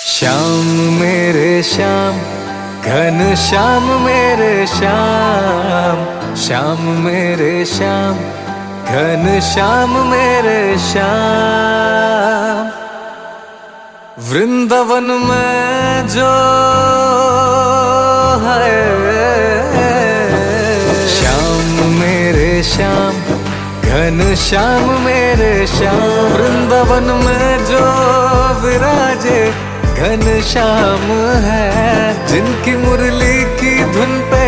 श्याम मेरे श्याम घन श्याम मेरे श्याम, श्याम मेरे श्याम घन श्याम मेरे श्याम। वृंदावन में जो है श्याम मेरे श्याम घन श्याम मेरे श्याम। वृंदावन में जो विराजे घन श्याम है, जिनकी मुरली की धुन पे